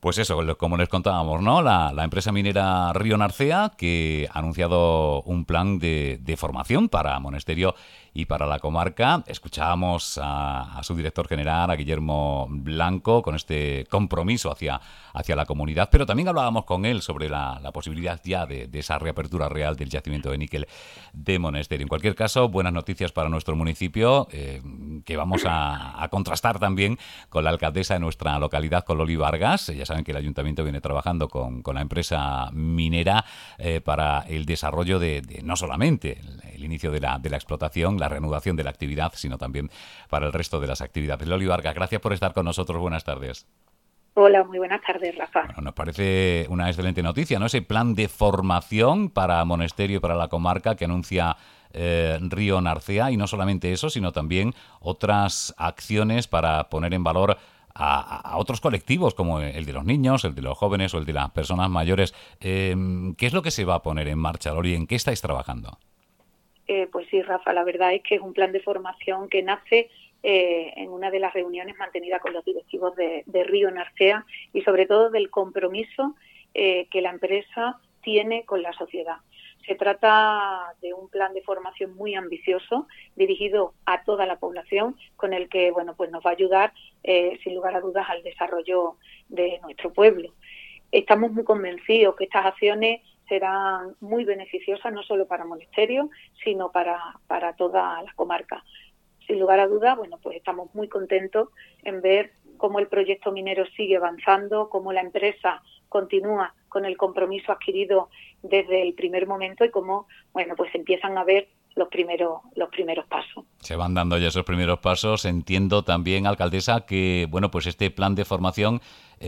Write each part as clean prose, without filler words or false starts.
Pues eso, como les contábamos, ¿no? La empresa minera Río Narcea, que ha anunciado un plan de formación para Monesterio y para la comarca. Escuchábamos a su director general, a Guillermo Blanco, con este compromiso hacia la comunidad, pero también hablábamos con él sobre la posibilidad ya de esa reapertura real del yacimiento de níquel de Monesterio. En cualquier caso, buenas noticias para nuestro municipio, que vamos a contrastar también con la alcaldesa de nuestra localidad, con Loli Vargas. Ya saben que el ayuntamiento viene trabajando con la empresa minera para el desarrollo de no solamente el inicio de la explotación, la reanudación de la actividad, sino también para el resto de las actividades. Loli Vargas, gracias por estar con nosotros. Buenas tardes. Hola, muy buenas tardes, Rafa. Bueno, nos parece una excelente noticia, ¿no? Ese plan de formación para Monesterio y para la comarca que anuncia Río Narcea, y no solamente eso, sino también otras acciones para poner en valor a otros colectivos, como el de los niños, el de los jóvenes o el de las personas mayores. ¿Qué es lo que se va a poner en marcha, Lori? ¿En qué estáis trabajando? Pues sí, Rafa, la verdad es que es un plan de formación que nace en una de las reuniones mantenidas con los directivos de Río Narcea y sobre todo del compromiso que la empresa tiene con la sociedad. Se trata de un plan de formación muy ambicioso, dirigido a toda la población, con el que pues nos va a ayudar, sin lugar a dudas, al desarrollo de nuestro pueblo. Estamos muy convencidos que estas acciones serán muy beneficiosas no solo para Monesterio, sino para toda la comarca. Sin lugar a dudas, pues estamos muy contentos en ver cómo el proyecto minero sigue avanzando, cómo la empresa continúa con el compromiso adquirido desde el primer momento y cómo, pues empiezan a ver los primeros pasos. Se van dando ya esos primeros pasos. Entiendo también, alcaldesa, que pues este plan de formación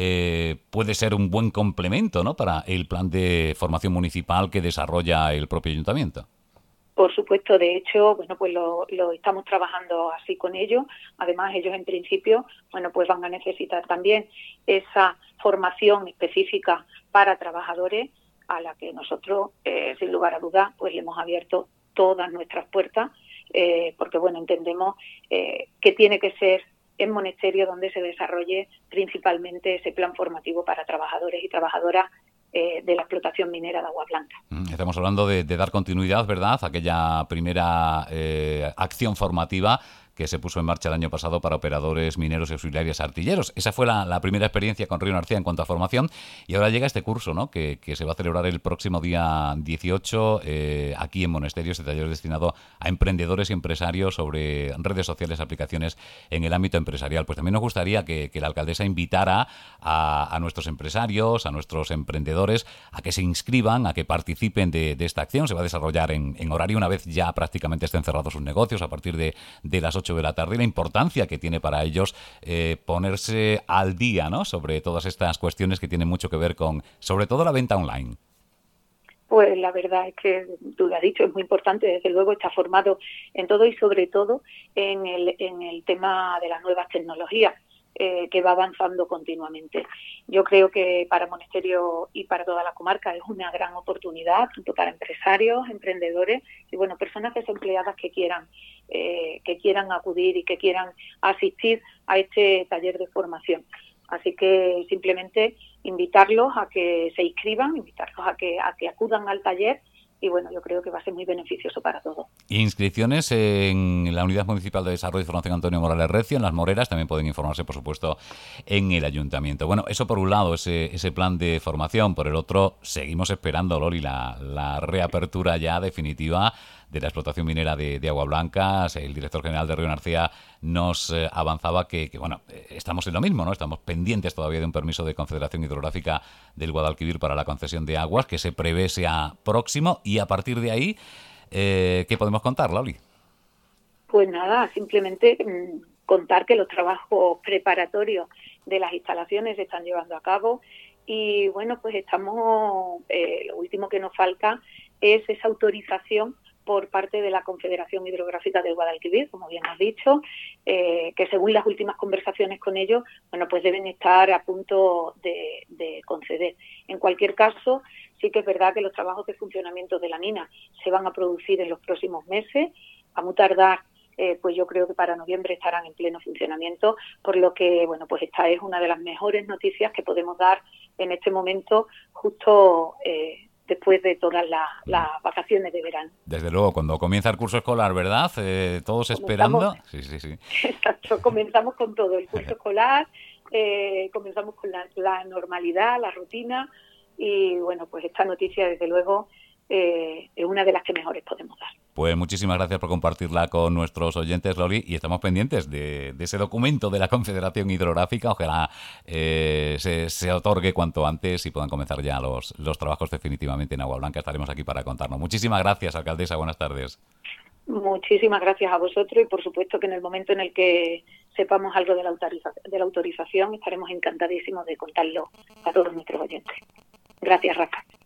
puede ser un buen complemento, ¿no?, para el plan de formación municipal que desarrolla el propio ayuntamiento. Por supuesto, de hecho, pues lo estamos trabajando así con ellos. Además, ellos en principio, pues van a necesitar también esa formación específica para trabajadores, a la que nosotros, sin lugar a dudas, pues le hemos abierto todas nuestras puertas, porque entendemos que tiene que ser en Monesterio donde se desarrolle principalmente ese plan formativo para trabajadores y trabajadoras de la explotación minera de Agua Blanca. Estamos hablando de dar continuidad, ¿verdad?, aquella primera acción formativa que se puso en marcha el año pasado para operadores mineros y auxiliares artilleros. Esa fue la primera experiencia con Río Narcea en cuanto a formación, y ahora llega este curso, ¿no?, que se va a celebrar el próximo día 18 aquí en Monesterio, este taller destinado a emprendedores y empresarios sobre redes sociales, aplicaciones en el ámbito empresarial. Pues también nos gustaría que la alcaldesa invitara a nuestros empresarios, a nuestros emprendedores, a que se inscriban, a que participen de esta acción. Se va a desarrollar en horario una vez ya prácticamente estén cerrados sus negocios, a partir de las 8 de la tarde, y la importancia que tiene para ellos ponerse al día, ¿no?, sobre todas estas cuestiones que tienen mucho que ver con, sobre todo, la venta online. Pues la verdad es que, tú lo has dicho, es muy importante. Desde luego está formado en todo y sobre todo en el tema de las nuevas tecnologías, que va avanzando continuamente. Yo creo que para Monesterio y para toda la comarca es una gran oportunidad, tanto para empresarios, emprendedores y personas desempleadas que quieran acudir y que quieran asistir a este taller de formación. Así que simplemente invitarlos a que se inscriban, invitarlos a que acudan al taller, y yo creo que va a ser muy beneficioso para todos. Inscripciones en la Unidad Municipal de Desarrollo y Formación Antonio Morales Recio, en Las Moreras. También pueden informarse, por supuesto, en el ayuntamiento. Bueno, eso por un lado, ese plan de formación. Por el otro, seguimos esperando, Loli, la reapertura ya definitiva de la explotación minera de Agua Blanca. El director general de Río Narcea nos avanzaba que estamos en lo mismo, ¿no? Estamos pendientes todavía de un permiso de Confederación Hidrográfica del Guadalquivir para la concesión de aguas, que se prevé sea próximo, y a partir de ahí, ¿qué podemos contar, Loli? Pues nada, simplemente contar que los trabajos preparatorios de las instalaciones se están llevando a cabo y pues estamos, lo último que nos falta es esa autorización por parte de la Confederación Hidrográfica del Guadalquivir, como bien has dicho, que según las últimas conversaciones con ellos, pues deben estar a punto de conceder. En cualquier caso, sí que es verdad que los trabajos de funcionamiento de la mina se van a producir en los próximos meses, a muy tardar pues yo creo que para noviembre estarán en pleno funcionamiento, por lo que, bueno, pues esta es una de las mejores noticias que podemos dar en este momento, justo después de todas las vacaciones de verano. Desde luego, cuando comienza el curso escolar, ¿verdad? Todos esperando. Sí. Exacto, comenzamos con todo, el curso escolar, comenzamos con la normalidad, la rutina, y bueno, pues esta noticia, desde luego, es una de las que mejores podemos dar. Pues muchísimas gracias por compartirla con nuestros oyentes, Loli, y estamos pendientes de ese documento de la Confederación Hidrográfica. Ojalá se otorgue cuanto antes y puedan comenzar ya los trabajos definitivamente en Agua Blanca. Estaremos aquí para contarnos. Muchísimas gracias, alcaldesa. Buenas tardes. Muchísimas gracias a vosotros, y por supuesto que en el momento en el que sepamos algo de la autorización estaremos encantadísimos de contarlo a todos nuestros oyentes. Gracias, Rafa.